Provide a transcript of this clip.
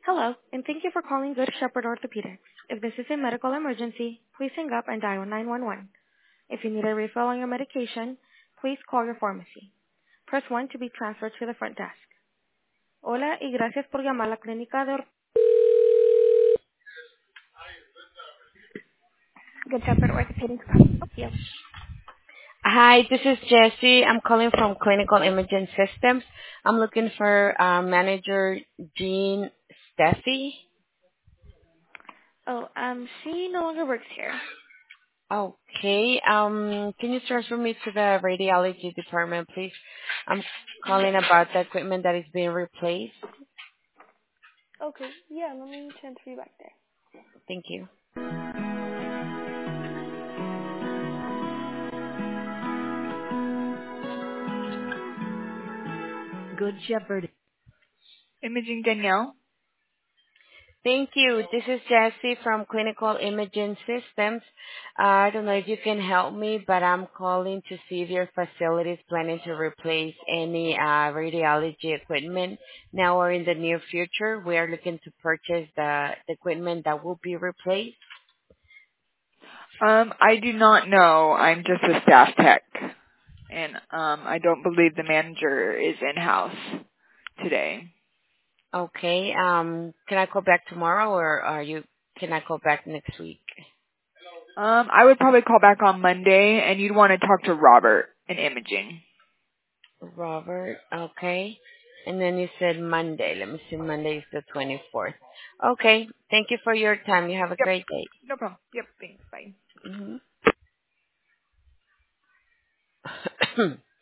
Hello, and thank you for calling Good Shepherd Orthopedics. If this is a medical emergency, please hang up and dial 911. If you need a refill on your medication, please call your pharmacy. Press 1 to be transferred to the front desk. Hola y gracias por llamar a la clínica de Good Shepherd Orthopedics. How can I help you? Hi, this is Jessie. I'm calling from Clinical Imaging Systems. I'm looking for manager Jean Steffi. Oh, she no longer works here. Okay. Can you transfer me to the radiology department, please? I'm calling Yes. about the equipment that is being replaced. Okay, yeah, let me transfer you back there. Thank you. Good Shepherd. Imaging Danielle. Thank you. This is Jessie from Clinical Imaging Systems. I don't know if you can help me, but I'm calling to see if your facility is planning to replace any radiology equipment now or in the near future. We are looking to purchase the equipment that will be replaced. I do not know. I'm just a staff tech, and I don't believe the manager is in house today. Okay. Can I call back tomorrow, or can I call back next week? I would probably call back on Monday, and you'd want to talk to Robert in imaging. Robert, okay. And then you said Monday. Let me see, Monday is the 24th. Okay. Thank you for your time. You have a Yep, great day. no problem. Yep, thanks. Bye. Hmm